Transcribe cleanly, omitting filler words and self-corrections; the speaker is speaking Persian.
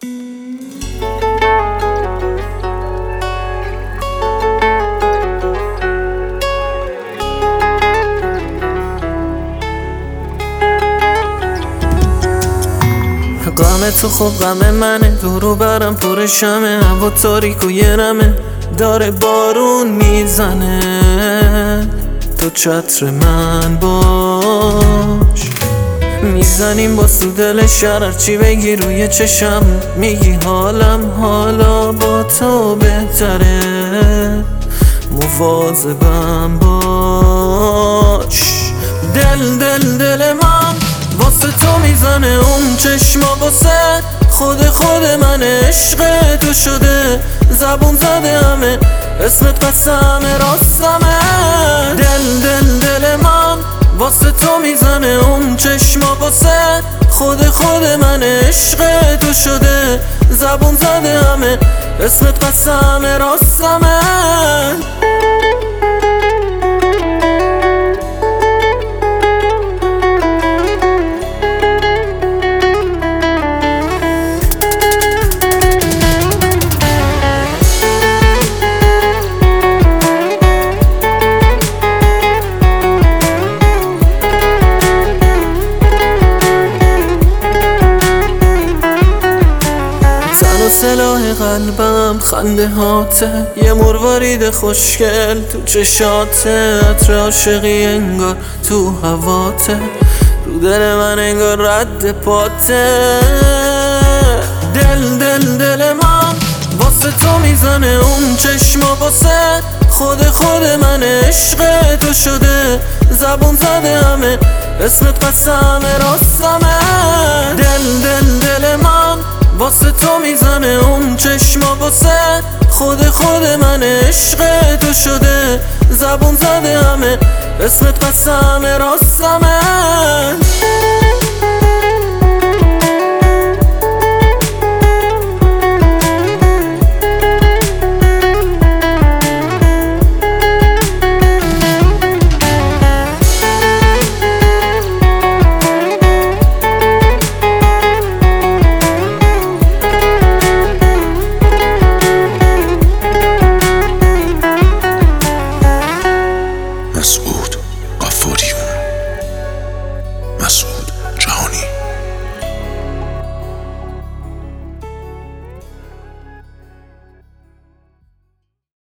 غم تو خب غم منه، دورو برم پر شمه، هوا تاریک و یه نمه، داره بارون میزنه، تو چتر من باش. میزنیم با دل شرر، چی بگی روی چشم، میگی حالم حالا با تو بهتره، مواظبم باش. دل من واسه تو میزنه، اون چشما واسه خود من عشق تو شده، زبون زده همه اسمت قسمه راستمه. دل من واسه تو میزنه، اون چشما واسه خود من عشق تو شده، زبون زده همه اسمت قسمه راستمه. سلاح قلبم خنده هاته، یه مروارید خوشگل تو چشاته، عطر عاشقی انگار تو هواته، رو دل من انگار رد پاته. دل من واسه تو میزنه، اون چشما واسه خود من عشق تو شده، زبون زده همه اسمت قسمه راستمه. دل من واسه تو میزنه، اون چشما واسه خود من عشق تو شده، زبون زده همه اسمت قسمه راستمه. مسعود